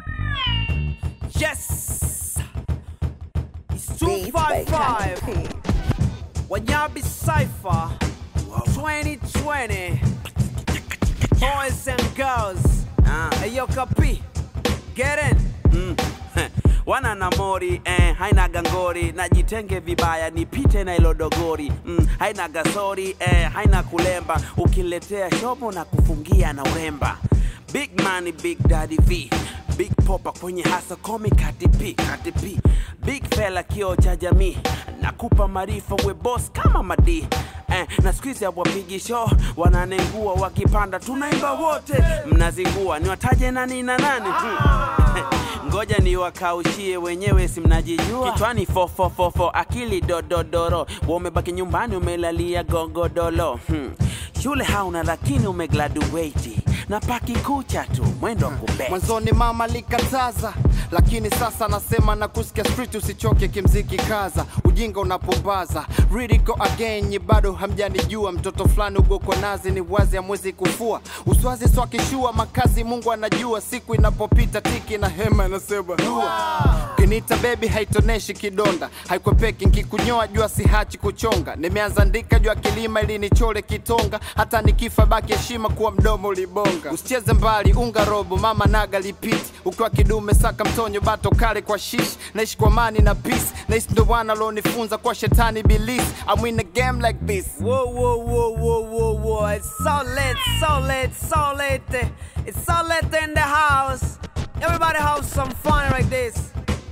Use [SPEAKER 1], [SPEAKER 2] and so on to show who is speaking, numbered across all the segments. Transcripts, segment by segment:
[SPEAKER 1] Yes, it's 255 Wanyabi Cypher 2020. Boys and girls, ayo kapi, get in.
[SPEAKER 2] Wana na mori, haina gangori. Najitenge vibaya, nipite na ilo dogori. Haina gasori, haina kulemba. Ukiletea shopo na kufungia na uremba. Big money, big daddy V. Big popa kwenye hasa komi katipi. Big fella kio cha jamii. Nakupa marifa we boss kama madi. Na squeeze ya wapigi show. Wananengua wakipanda tunaimba wote. Mnazingua ni wataje nani na nani. Ngoja ni wakaushie wenyewe si mnajijua. Kichwani 4 akili dododoro. Wamebaki nyumbani umelalia gogodolo. Shule hauna lakini umegraduate. Na paki kucha tu mwendo kubet.
[SPEAKER 3] Mwanzoni mama likataza, lakini sasa nasema na kusikia street usichoke kimziki kaza. Ujinga unapombaza, really go again, bado hamjanijua. Mtoto fulani ugo kwa nazi ni wazi hamwezi kufua. Uswazi swa kishua makazi Mungu anajua. Siku inapopita tiki na hema nasema dua. Kinita baby haitoneshi kidonda. Haikwepeki nkikunyoa jua sihachi kuchonga. Nimeanza andika jua kilima ili nichole kitonga. Hata nikifa baki heshima kuwa mdomo ulibonga. Usicheze mbali unga robo mama naga lipiti. Ukiwa kidume saka mtonyo bato kale kwa shish. Naishi kwa amani na peace. Naishi ndo wana lonifunza kwa shetani bilis. I'm in a game like this.
[SPEAKER 1] Whoa. It's so late. It's so late in the house. Everybody have some fun like this.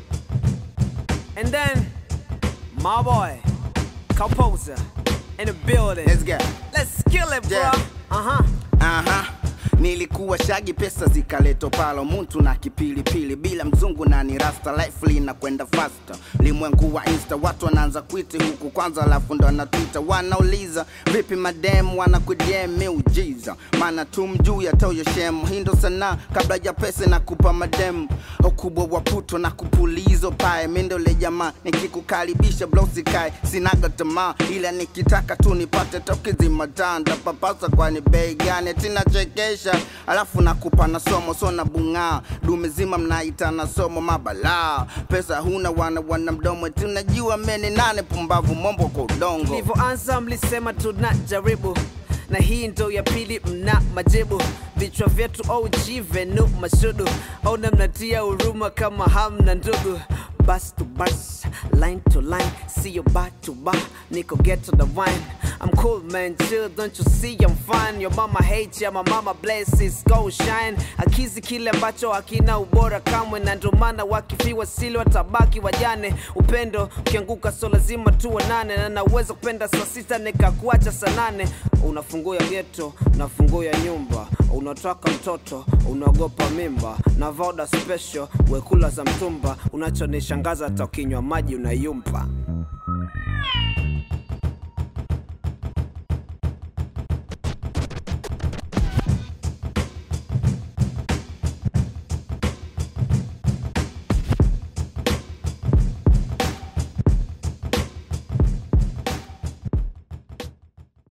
[SPEAKER 1] And then, my boy, composer, in the building.
[SPEAKER 3] Let's go.
[SPEAKER 1] Let's kill it, bro.
[SPEAKER 3] Yeah. Nilikuwa shagi pesa zikaleto palo muntu na kipilipili. Bila mzungu na ni rasta life lina kwenda faster. Limwengu wa insta watu wanaanza kuiti huku kwanza alafu ndo na Twitter. Wanauliza vipi madem wanakudiem miujiza. Mana tumjuu ya toyo shemu hindo sana kabla ya pesa na kupa madem. Ukubwa wa puto na kupulizo pae. Mindo le jamaa nikikukaribisha blosi kai. Sinaga tamaa ila nikitaka tu nipate tokizi matanda. Papasa kwa ni bei gani tina chekesha. Alafu nakupa na somo sona bunga. Dumezima mnaita na somo mabala. Pesa huna wana mdomo. Tunajua meni nane pumbavu mombo kwa udongo.
[SPEAKER 1] Livo anza mlisema tunajaribu. Na hii ndo ya pili mna majibu. Vichwa vyetu OG venu mashudu. Ona mnatia huruma kama hamna ndugu. Bus to bus, line to line. See you bar to bar, Nico get to the wine. I'm cool man, chill, don't you see I'm fine. Your mama hates ya, my mama blesses, go shine. Akizi kile ambacho hakina ubora kamwe. Na ndo maana wakifiwa sili watabaki wajane. Upendo, ukianguka so lazima tuonane. Na naweza kupenda saa 6 nikakuacha saa 8. Unafungua ghetto, unafungua nyumba. Unataka mtoto, unaogopa mimba. Na voda special, wekula za mtumba. Unachonishangaza hata ukinywa maji unayumpa.